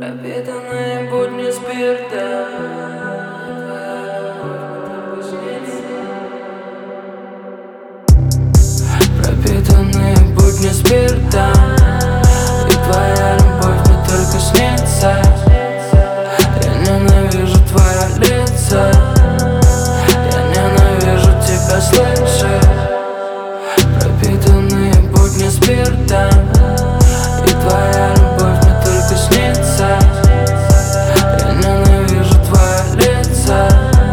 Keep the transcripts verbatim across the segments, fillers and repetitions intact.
Пропитанные будни спирта, пропитанные будни спирта, и твоя любовь мне только снится. Я ненавижу твое лицо, я ненавижу тебя слышать. Пропитанные будни спирта, и твоя любовь мне только снится. Я ненавижу твое лицо,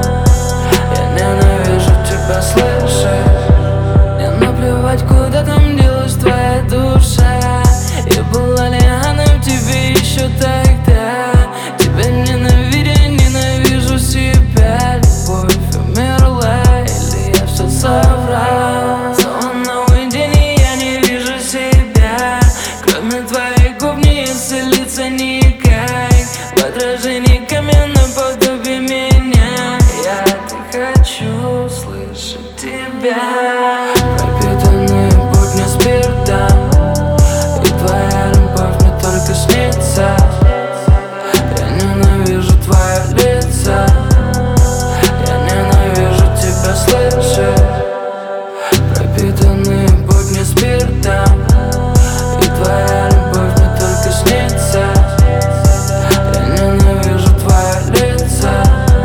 я ненавижу тебя слышать. Мне наплевать, куда там делась твоя душа, и была ли она в тебе еще тогда. Тебя ненавидя, ненавижу себя. Любовь умерла, или я все соврал? Снова на уединении я не вижу себя. Кроме твоих губ не исцелиться никак. В отражении каменном подобие меня. Я так хочу слышать тебя. Пропитанные будни спирта, и твоя любовь мне только снится. Я ненавижу твое лицо, я ненавижу тебя слышать. Пропитанные будни спирта, и твоя любовь мне только снится. Я ненавижу твое лицо,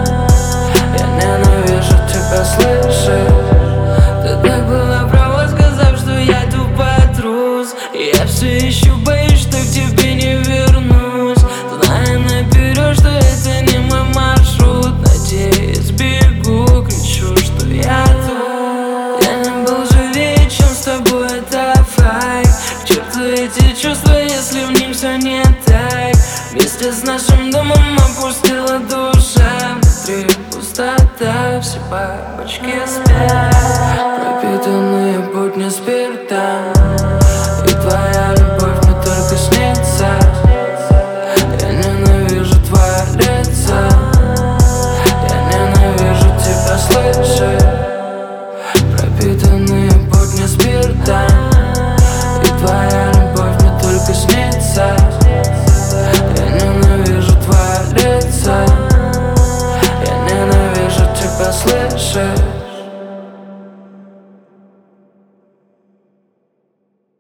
я ненавижу тебя слышать. Ты так была права, сказав, что я тупой трус. И я все еще боюсь, что к тебе не вернусь, зная наперед, что это не мой маршрут. Надеюсь, бегу, кричу, что я тут. Я не был живее, чем с тобой, это факт. К черту эти чувства, если в них все не так. Вместе с нашим домом опустила душа. Внутри пустота, все бабочки спят. Пропитанные будни спирта, и твоя любовь